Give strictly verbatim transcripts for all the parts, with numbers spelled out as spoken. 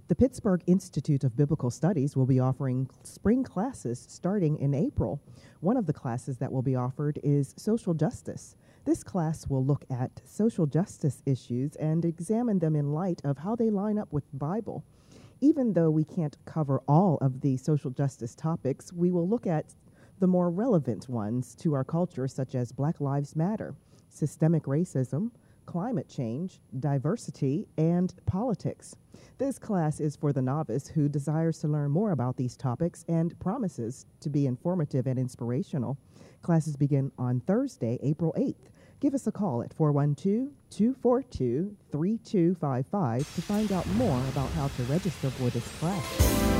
The Pittsburgh Institute of Biblical Studies will be offering spring classes starting in April. One of the classes that will be offered is Social Justice. This class will look at social justice issues and examine them in light of how they line up with the Bible. Even though we can't cover all of the social justice topics, we will look at the more relevant ones to our culture, such as Black Lives Matter, systemic racism, climate change, diversity, and politics. This class is for the novice who desires to learn more about these topics and promises to be informative and inspirational. Classes begin on Thursday, April eighth. Give us a call at four one two, two four two, three two five five to find out more about how to register for this class.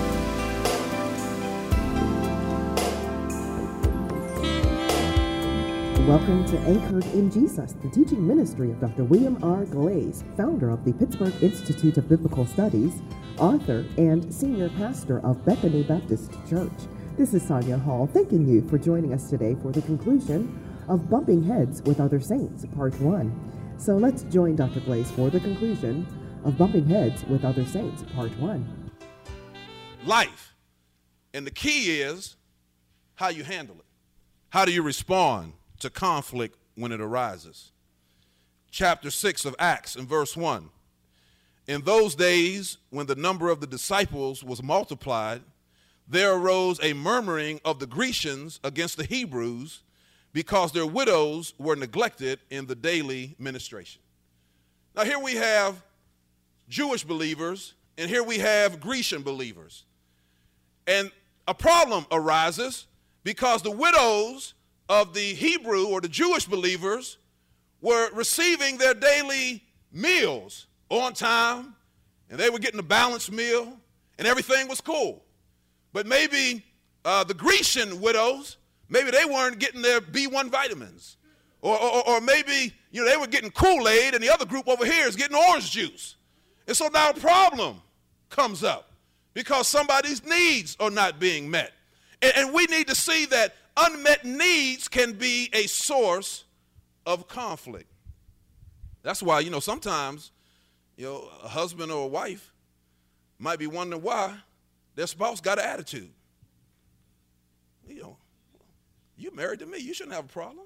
Welcome to Anchored in Jesus, the teaching ministry of Doctor William R. Glaze, founder of the Pittsburgh Institute of Biblical Studies, author, and senior pastor of Bethany Baptist Church. This is Sonia Hall, thanking you for joining us today for the conclusion of Bumping Heads with Other Saints, Part one. So let's join Doctor Glaze for the conclusion of Bumping Heads with Other Saints, Part one. Life. And the key is how you handle it. How do you respond to conflict when it arises? Chapter six of Acts and verse one. In those days, when the number of the disciples was multiplied, there arose a murmuring of the Grecians against the Hebrews, because their widows were neglected in the daily ministration. Now here we have Jewish believers, and here we have Grecian believers. And a problem arises because the widows of the Hebrew or the Jewish believers were receiving their daily meals on time, and they were getting a balanced meal, and everything was cool. But maybe uh, the Grecian widows, maybe they weren't getting their B one vitamins, or, or, or maybe you know they were getting Kool-Aid, and the other group over here is getting orange juice. And so now a problem comes up because somebody's needs are not being met. And, and we need to see that unmet needs can be a source of conflict. That's why, you know, sometimes, you know, a husband or a wife might be wondering why their spouse got an attitude. You know, you're married to me. You shouldn't have a problem.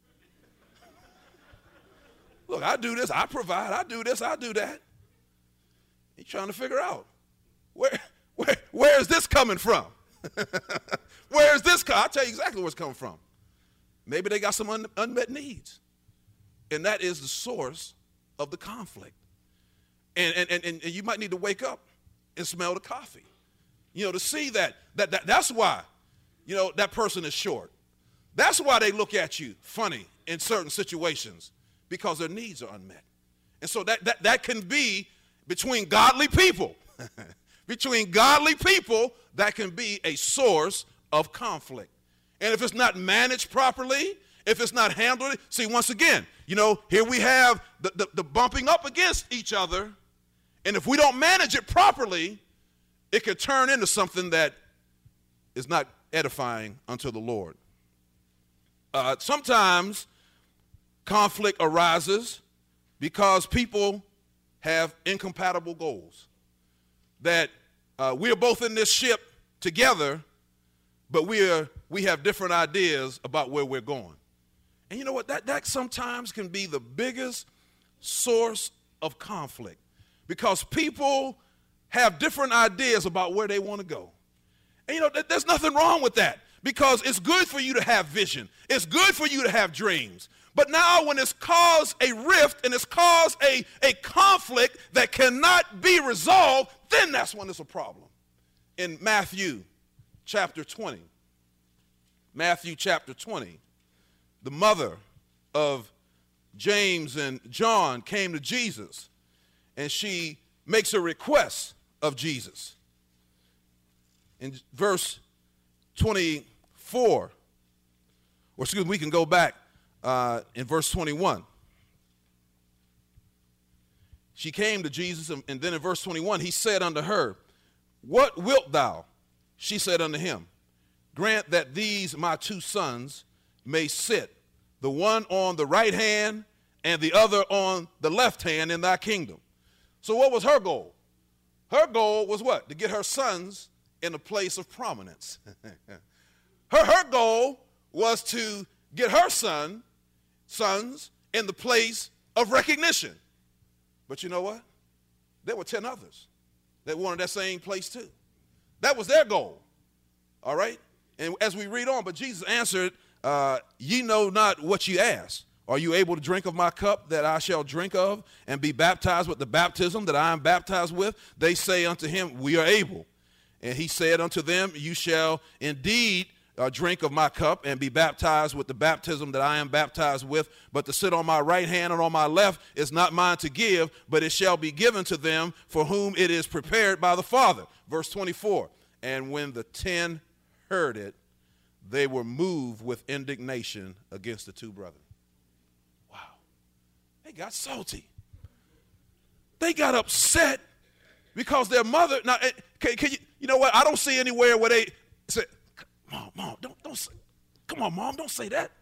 Look, I do this. I provide. I do this. I do that. You're trying to figure out where, where, where is this coming from? Where is this coming? I'll tell you exactly where it's coming from. Maybe they got some un- unmet needs. And that is the source of the conflict. And, and, and, and you might need to wake up and smell the coffee. You know, to see that, that, that that's why, you know, that person is short. That's why they look at you funny in certain situations, because their needs are unmet. And so that, that, that can be between godly people. Between godly people, that can be a source of conflict. And if it's not managed properly, if it's not handled, see, once again, you know, here we have the, the, the bumping up against each other. And if we don't manage it properly, it could turn into something that is not edifying unto the Lord. Uh, sometimes conflict arises because people have incompatible goals. That uh, we are both in this ship together, but we are we have different ideas about where we're going. And you know what? That, that sometimes can be the biggest source of conflict, because people have different ideas about where they want to go. And you know, th- there's nothing wrong with that, because it's good for you to have vision. It's good for you to have dreams. But now when it's caused a rift and it's caused a, a conflict that cannot be resolved, then that's when it's a problem. In Matthew chapter twenty, Matthew chapter twenty, the mother of James and John came to Jesus, and she makes a request of Jesus. In verse twenty-four, or excuse me, we can go back uh, in verse twenty-one. She came to Jesus, and, and then in verse twenty-one, he said unto her, What wilt thou? She said unto him, Grant that these my two sons may sit, the one on the right hand and the other on the left hand in thy kingdom. So what was her goal? Her goal was what? To get her sons in a place of prominence. her, her goal was to get her son, sons in the place of recognition. But you know what? There were ten others that wanted that same place too. That was their goal. All right? And as we read on, but Jesus answered, uh, ye know not what ye ask. Are you able to drink of my cup that I shall drink of, and be baptized with the baptism that I am baptized with? They say unto him, we are able. And he said unto them, you shall indeed uh, drink of my cup and be baptized with the baptism that I am baptized with. But to sit on my right hand and on my left is not mine to give, but it shall be given to them for whom it is prepared by the Father. Verse twenty-four, and when the ten heard it, they were moved with indignation against the two brothers. They got salty. They got upset because their mother. Now, can, can you? You know what? I don't see anywhere where they say, "Mom, mom, don't, don't say, come on, mom, don't say that."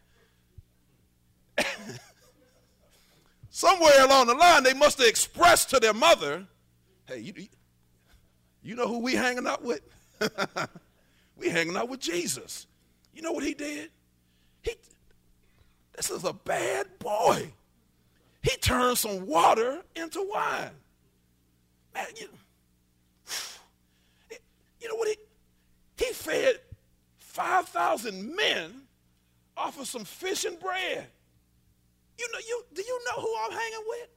Somewhere along the line, they must have expressed to their mother, "Hey, you, you know who we hanging out with? We hanging out with Jesus. You know what he did? He, this is a bad boy. He turned some water into wine." Man, you, you know what? He, he fed five thousand men off of some fish and bread. You know, you, do you know who I'm hanging with?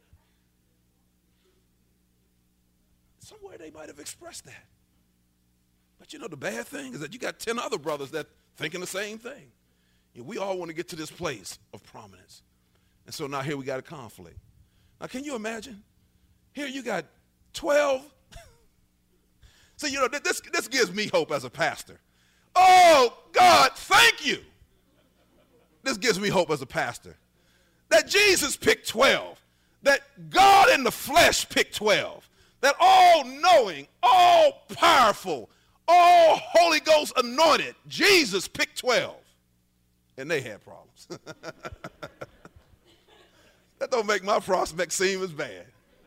Somewhere they might have expressed that. But you know, the bad thing is that you got ten other brothers that thinking the same thing. You know, we all want to get to this place of prominence. And so now here we got a conflict. Now, can you imagine? Here you got twelve. So, you know, this, this gives me hope as a pastor. Oh, God, thank you. This gives me hope as a pastor. That Jesus picked twelve. That God in the flesh picked twelve. That all-knowing, all-powerful, all Holy Ghost anointed Jesus picked twelve. And they had problems. That don't make my prospect seem as bad.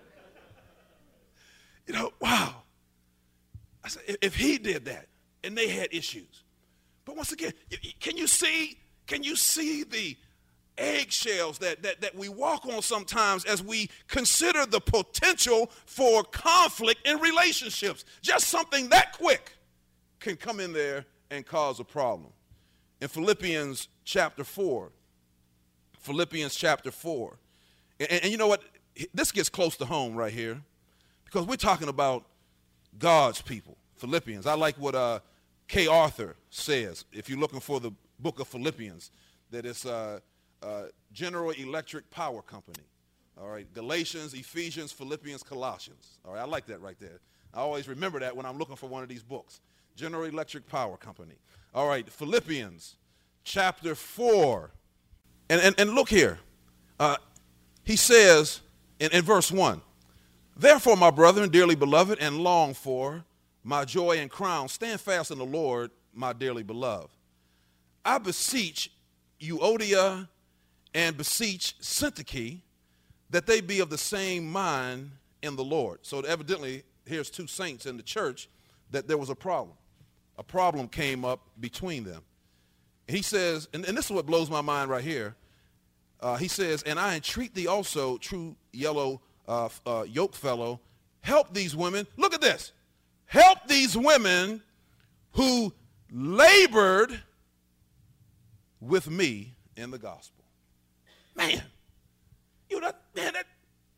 You know, wow. I said, if he did that, and they had issues. But once again, can you see, can you see the eggshells that, that, that we walk on sometimes as we consider the potential for conflict in relationships? Just something that quick can come in there and cause a problem. In Philippians chapter four, Philippians chapter four, And, and you know what? This gets close to home right here because we're talking about God's people, Philippians. I like what uh, Kay Arthur says. If you're looking for the book of Philippians, that it's uh, uh, General Electric Power Company. All right, Galatians, Ephesians, Philippians, Colossians. All right, I like that right there. I always remember that when I'm looking for one of these books. General Electric Power Company. All right, Philippians chapter four. And, and, and look here. Uh, He says in, in verse one, therefore, my brethren, dearly beloved, and long for, my joy and crown, stand fast in the Lord, my dearly beloved. I beseech Euodia and beseech Syntyche that they be of the same mind in the Lord. So evidently, here's two saints in the church that there was a problem. A problem came up between them. He says, and, and this is what blows my mind right here. Uh, he says, and I entreat thee also, true yellow uh, uh, yoke fellow, help these women. Look at this. Help these women who labored with me in the gospel. Man, you know, man, that,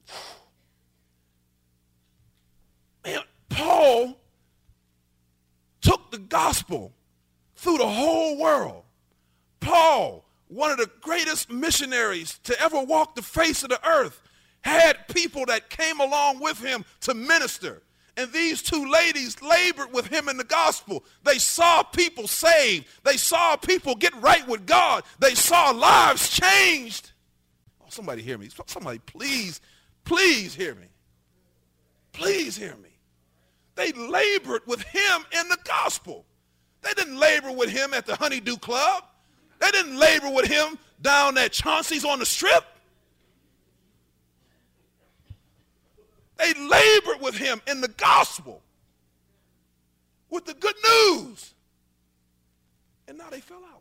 man, Paul took the gospel through the whole world. Paul, one of the greatest missionaries to ever walk the face of the earth, had people that came along with him to minister. And these two ladies labored with him in the gospel. They saw people saved. They saw people get right with God. They saw lives changed. Oh, somebody hear me. Somebody please, please hear me. Please hear me. They labored with him in the gospel. They didn't labor with him at the Honeydew Club. They didn't labor with him down at Chauncey's on the Strip. They labored with him in the gospel, with the good news. And now they fell out.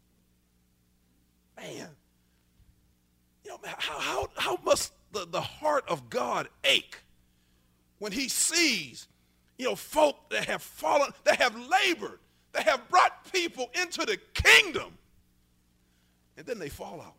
Man, you know, how, how, how must the, the heart of God ache when he sees, you know, folk that have fallen, that have labored, that have brought people into the kingdom, and then they fall out.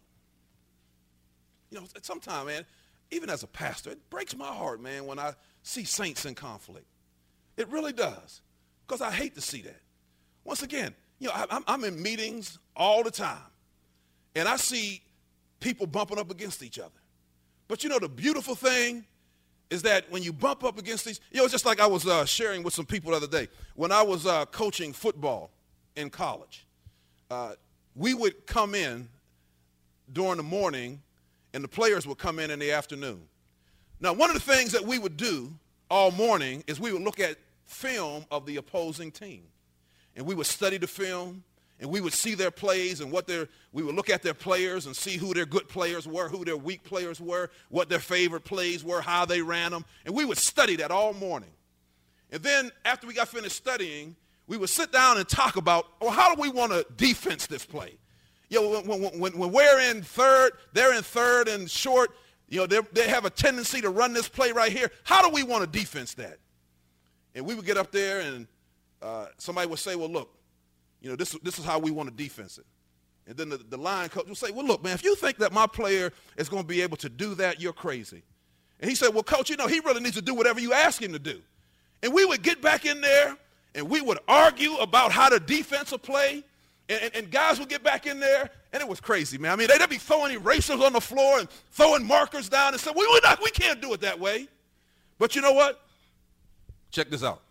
You know, sometimes, man, even as a pastor, it breaks my heart, man, when I see saints in conflict. It really does, because I hate to see that. Once again, you know, I, I'm in meetings all the time, and I see people bumping up against each other. But you know, the beautiful thing is that when you bump up against these, you know, it's just like I was uh, sharing with some people the other day. When I was uh, coaching football in college, uh, we would come in during the morning, and the players would come in in the afternoon. Now, one of the things that we would do all morning is we would look at film of the opposing team. And we would study the film, and we would see their plays and what their, we would look at their players and see who their good players were, who their weak players were, what their favorite plays were, how they ran them. And we would study that all morning. And then after we got finished studying, we would sit down and talk about, well, how do we want to defense this play? You know, when, when, when we're in third, they're in third and short, you know, they have a tendency to run this play right here. How do we want to defense that? And we would get up there, and uh, somebody would say, well, look, you know, this, this is how we want to defense it. And then the, the line coach would say, well, look, man, if you think that my player is going to be able to do that, you're crazy. And he said, well, coach, you know, he really needs to do whatever you ask him to do. And we would get back in there, and we would argue about how to defense a play. And, and, and guys would get back in there, and it was crazy, man. I mean, they'd be throwing erasers on the floor and throwing markers down and saying, we, we're not, we can't do it that way. But you know what? Check this out.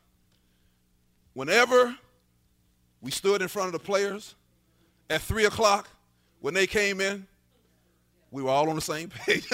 Whenever we stood in front of the players at three o'clock when they came in, we were all on the same page.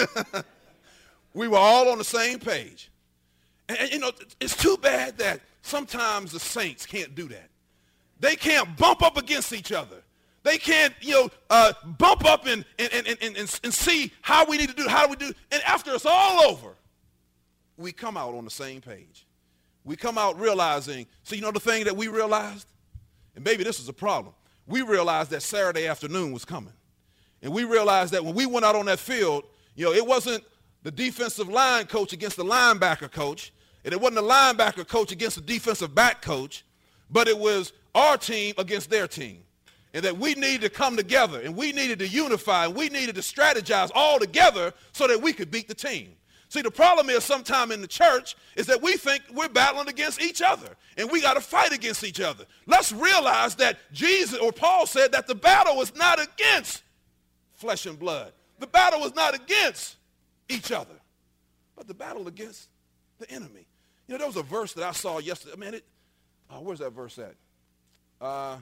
We were all on the same page. And, and, you know, it's too bad that sometimes the saints can't do that. They can't bump up against each other. They can't, you know, uh, bump up and, and, and, and, and, and see how we need to do it, how do we do it. And after it's all over, we come out on the same page. We come out realizing, so you know the thing that we realized? And maybe this is a problem. We realized that Saturday afternoon was coming. And we realized that when we went out on that field, you know, it wasn't the defensive line coach against the linebacker coach, and it wasn't the linebacker coach against the defensive back coach, but it was our team against their team. And that we needed to come together, and we needed to unify, and we needed to strategize all together so that we could beat the team. See, the problem is sometime in the church is that we think we're battling against each other, and we got to fight against each other. Let's realize that Jesus, or Paul said that the battle is not against flesh and blood. The battle is not against each other, but the battle against the enemy. You know, there was a verse that I saw yesterday. Man, it, oh, where's that verse at? Uh,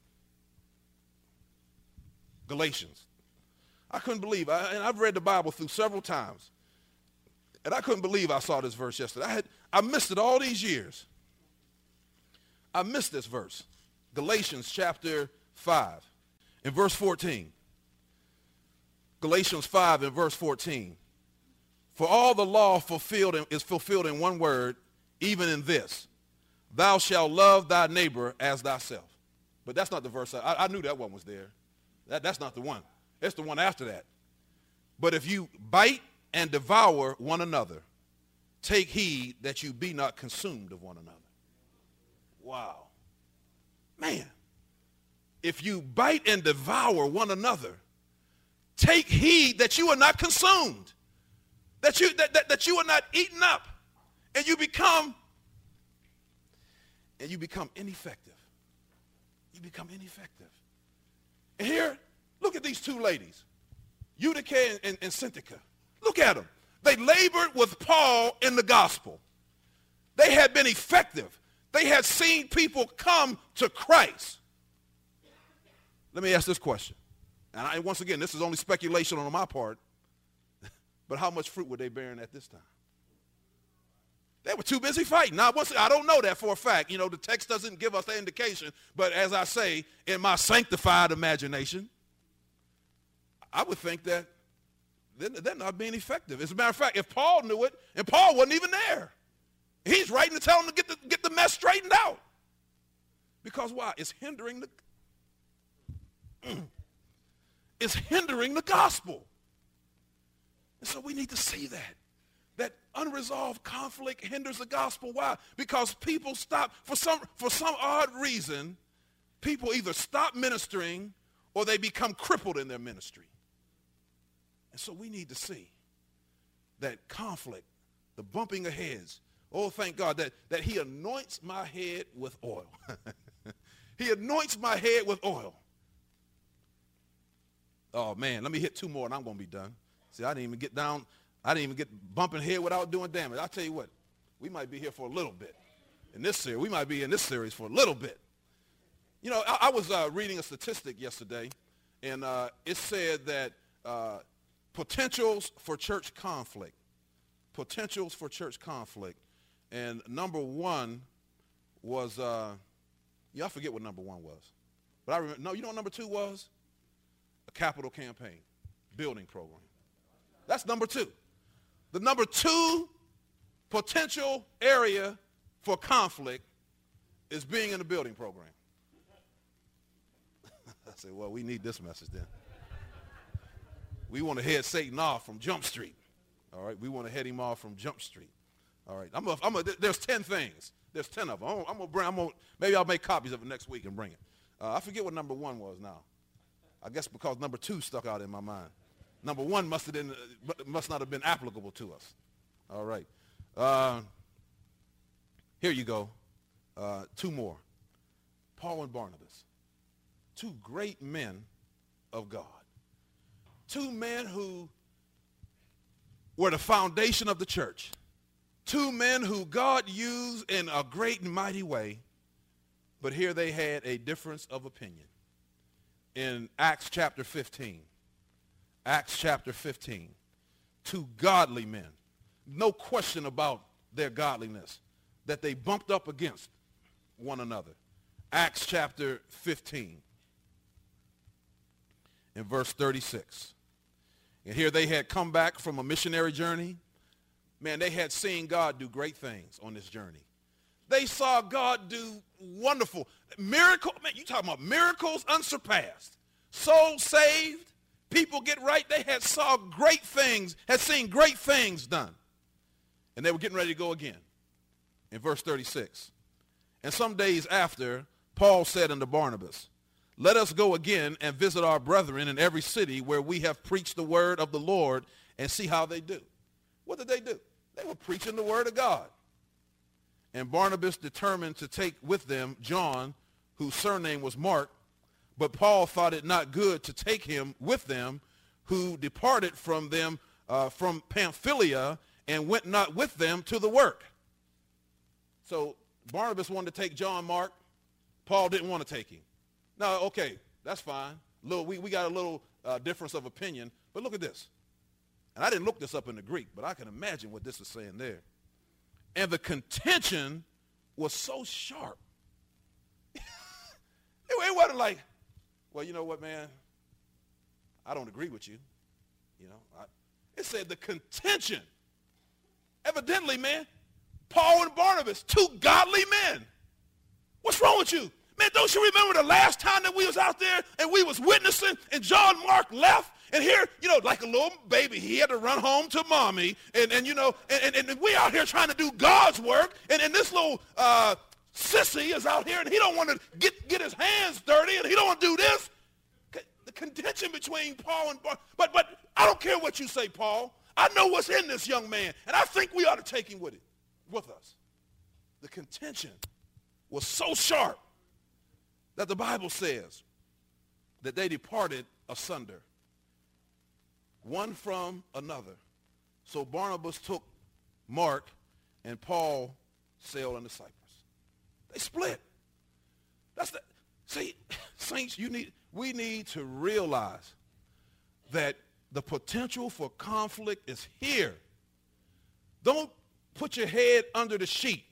Galatians. I couldn't believe, I, and I've read the Bible through several times, and I couldn't believe I saw this verse yesterday. I had, I missed it all these years. I missed this verse. Galatians chapter five and verse fourteen. Galatians five and verse fourteen. For all the law fulfilled in, is fulfilled in one word, even in this, thou shalt love thy neighbor as thyself. But that's not the verse. I, I knew that one was there. That, that's not the one. It's the one after that. But if you bite and devour one another, take heed that you be not consumed of one another. Wow. Man, if you bite and devour one another, take heed that you are not consumed, that you, that, that, that you are not eaten up, and you become, and you become ineffective. You become ineffective. And here, look at these two ladies, Eutyche and, and, and Syntyche. Look at them. They labored with Paul in the gospel. They had been effective. They had seen people come to Christ. Let me ask this question. And I, once again, this is only speculation on my part, but how much fruit were they bearing at this time? They were too busy fighting. Now, once I don't know that for a fact. You know, the text doesn't give us that indication. But as I say, in my sanctified imagination, I would think that they're, they're not being effective. As a matter of fact, if Paul knew it, and Paul wasn't even there, he's writing to tell them to get the, get the mess straightened out. Because why? It's hindering the, it's hindering the gospel. And so we need to see that. That unresolved conflict hinders the gospel. Why? Because people stop, for some, for some odd reason, people either stop ministering or they become crippled in their ministry. And so we need to see that conflict, the bumping of heads. Oh, thank God that, that he anoints my head with oil. He anoints my head with oil. Oh, man, let me hit two more and I'm going to be done. See, I didn't even get down. I didn't even get bumping head without doing damage. I'll tell you what, we might be here for a little bit. In this series, we might be in this series for a little bit. You know, I, I was uh, reading a statistic yesterday, and uh, it said that uh, potentials for church conflict, potentials for church conflict, and number one was, uh, yeah, I forget what number one was. But I remember, no, you know what number two was? A capital campaign, building program. That's number two. The number two potential area for conflict is being in the building program. I said, well, we need this message then. We want to head Satan off from Jump Street. All right, we want to head him off from Jump Street. All right, I'm a, I'm a, there's ten things. There's ten of them. I'm, I'm gonna bring. I'm gonna, maybe I'll make copies of it next week and bring it. Uh, I forget what number one was now. I guess because number two stuck out in my mind. Number one must have been, must not have been applicable to us. All right, uh, here you go. Uh, two more. Paul and Barnabas, two great men of God. Two men who were the foundation of the church. Two men who God used in a great and mighty way, but here they had a difference of opinion. In Acts chapter fifteen, Acts chapter fifteen, two godly men, no question about their godliness, that they bumped up against one another. Acts chapter fifteen, in verse thirty-six. And here they had come back from a missionary journey. Man, they had seen God do great things on this journey. They saw God do wonderful miracles. Man, you talking about miracles unsurpassed. Souls saved, people get right. They had saw great things, had seen great things done. And they were getting ready to go again. In verse thirty-six. And some days after, Paul said unto Barnabas, let us go again and visit our brethren in every city where we have preached the word of the Lord and see how they do. What did they do? They were preaching the word of God. And Barnabas determined to take with them John, whose surname was Mark, but Paul thought it not good to take him with them, who departed from them uh, from Pamphylia and went not with them to the work. So Barnabas wanted to take John Mark. Paul didn't want to take him. Now, okay, that's fine. Little, we, we got a little uh, difference of opinion, but look at this. And I didn't look this up in the Greek, but I can imagine what this is saying there. And the contention was so sharp. it, it wasn't like, well, you know what, man? I don't agree with you. You know, I, it said the contention. Evidently, man, Paul and Barnabas, two godly men. What's wrong with you? Man, don't you remember the last time that we was out there and we was witnessing and John Mark left? And here, you know, like a little baby, he had to run home to mommy. And, and you know, and, and, and we out here trying to do God's work. And, and this little uh, sissy is out here and he don't want to get, get his hands dirty and he don't want to do this. The contention between Paul and Barnabas. But, but I don't care what you say, Paul. I know what's in this young man. And I think we ought to take him with it, with us. The contention was so sharp that the Bible says that they departed asunder, one from another. So Barnabas took Mark and Paul sailed into Cyprus. They split. That's the, see, saints, you need, we need to realize that the potential for conflict is here. Don't put your head under the sheet.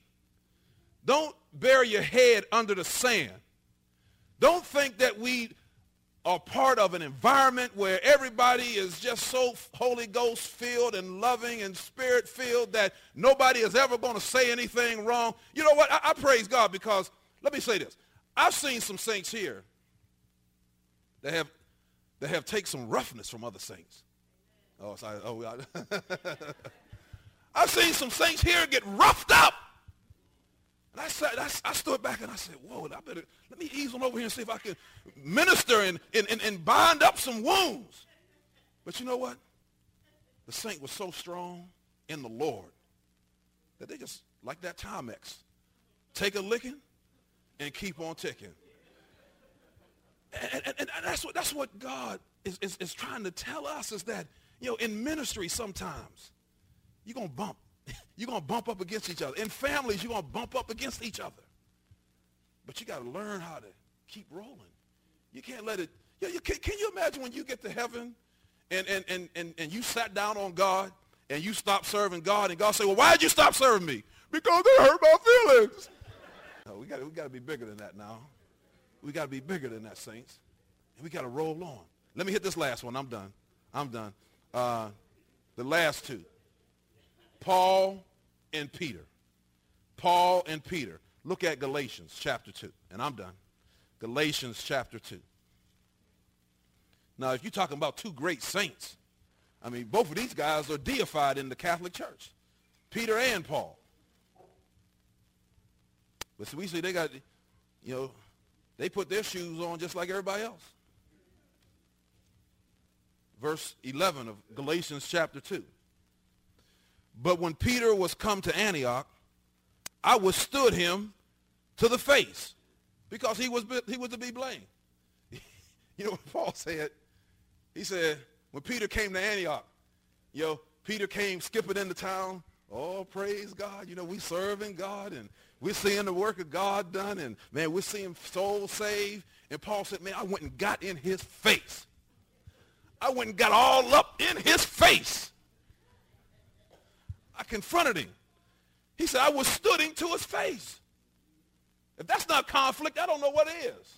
Don't bury your head under the sand. Don't think that we are part of an environment where everybody is just so Holy Ghost filled and loving and spirit filled that nobody is ever going to say anything wrong. You know what? I, I praise God because, let me say this. I've seen some saints here that have, that have taken some roughness from other saints. Oh, sorry. Oh, I, I've seen some saints here get roughed up. And I, said, I, I stood back and I said, whoa, I better, let me ease on over here and see if I can minister and, and, and, and bind up some wounds. But you know what? The saint was so strong in the Lord that they just, like that Timex, take a licking and keep on ticking. And, and, and that's what, that's what God is, is, is trying to tell us is that, you know, in ministry sometimes, you're going to bump. You're going to bump up against each other. In families, you're going to bump up against each other. But you got to learn how to keep rolling. You can't let it, you know, you can, can you imagine when you get to heaven and, and, and, and, and you sat down on God and you stopped serving God and God said, well, why did you stop serving me? Because they hurt my feelings. No, we got we got to be bigger than that now. We got to be bigger than that, saints. And we got to roll on. Let me hit this last one. I'm done. I'm done. Uh, the last two. Paul and Peter. Paul and Peter. Look at Galatians chapter two. And I'm done. Galatians chapter two. Now, if you're talking about two great saints, I mean, both of these guys are deified in the Catholic Church. Peter and Paul. But so we see they got, you know, they put their shoes on just like everybody else. Verse eleven of Galatians chapter two. But when Peter was come to Antioch, I withstood him to the face because he was, he was to be blamed. You know what Paul said? He said, when Peter came to Antioch, you know, Peter came skipping into town. Oh, praise God. You know, we serving God and we're seeing the work of God done and, man, we're seeing souls saved. And Paul said, man, I went and got in his face. I went and got all up in his face. I confronted him. He said, I withstood him to his face. If that's not conflict, I don't know what is.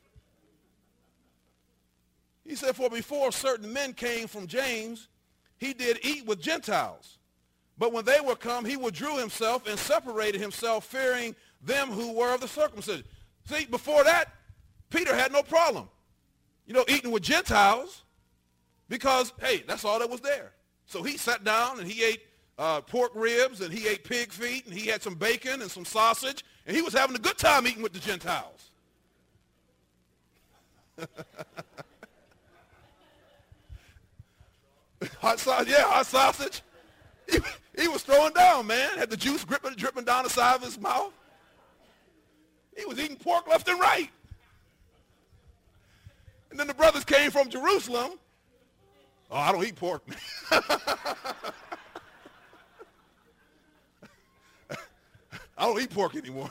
He said, for before certain men came from James, he did eat with Gentiles. But when they were come, he withdrew himself and separated himself, fearing them who were of the circumcision. See, before that, Peter had no problem, you know, eating with Gentiles because, hey, that's all that was there. So he sat down and he ate Uh, pork ribs, and he ate pig feet, and he had some bacon and some sausage, and he was having a good time eating with the Gentiles. Hot sausage, yeah, hot sausage. He, he was throwing down, man. Had the juice dripping, dripping down the side of his mouth. He was eating pork left and right. And then the brothers came from Jerusalem. Oh, I don't eat pork, man. I don't eat pork anymore.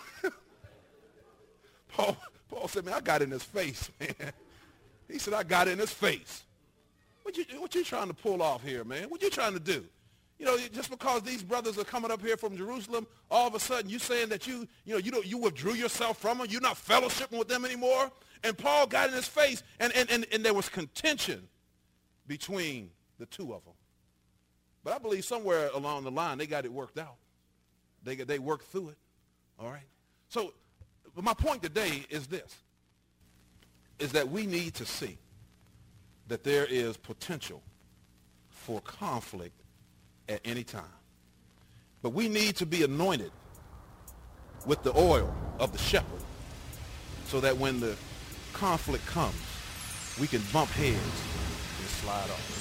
Paul, Paul said, man, I got in his face, man. He said, I got in his face. What you, what you trying to pull off here, man? What you trying to do? You know, just because these brothers are coming up here from Jerusalem, all of a sudden you saying that you, you know, you don't, you withdrew yourself from them. You're not fellowshipping with them anymore. And Paul got in his face, and, and, and, and there was contention between the two of them. But I believe somewhere along the line they got it worked out. They, they worked through it, all right? So my point today is this, is that we need to see that there is potential for conflict at any time. But we need to be anointed with the oil of the shepherd so that when the conflict comes, we can bump heads and slide off.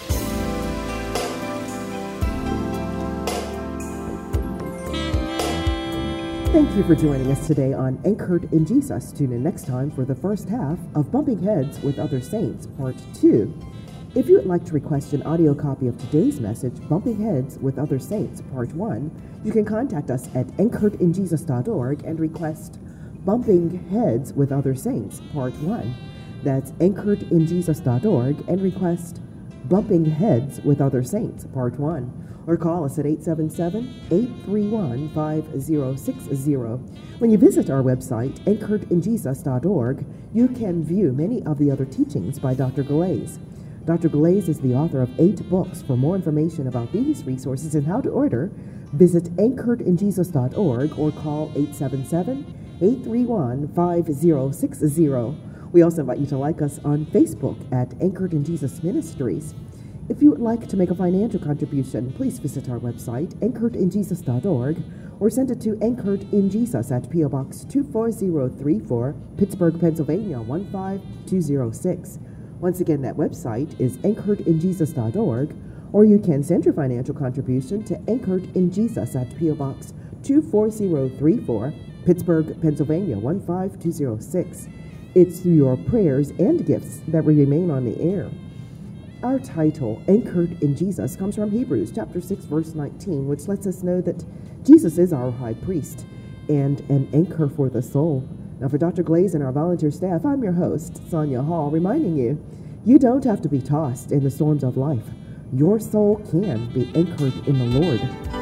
Thank you for joining us today on Anchored in Jesus. Tune in next time for the first half of Bumping Heads with Other Saints, Part two. If you would like to request an audio copy of today's message, Bumping Heads with Other Saints, Part one, you can contact us at anchored in jesus dot org and request Bumping Heads with Other Saints, Part one. That's anchored in jesus dot org and request Bumping Heads with Other Saints, Part one. or call us at eight seven seven, eight three one, five zero six zero. When you visit our website, anchored in jesus dot org, you can view many of the other teachings by Doctor Galais. Doctor Galais is the author of eight books. For more information about these resources and how to order, visit anchored in jesus dot org or call eight seven seven, eight three one, five zero six zero. We also invite you to like us on Facebook at Anchored in Jesus Ministries. If you would like to make a financial contribution, please visit our website, anchored in jesus dot org, or send it to Anchored in Jesus at P O Box two four zero three four, Pittsburgh, Pennsylvania one five two zero six. Once again, that website is anchored in jesus dot org, or you can send your financial contribution to Anchored in Jesus at P O Box two four zero three four, Pittsburgh, Pennsylvania one five two zero six. It's through your prayers and gifts that we remain on the air. Our title, Anchored in Jesus, comes from Hebrews chapter six, verse nineteen, which lets us know that Jesus is our high priest and an anchor for the soul. Now, for Doctor Galais and our volunteer staff, I'm your host, Sonia Hall, reminding you, you don't have to be tossed in the storms of life. Your soul can be anchored in the Lord.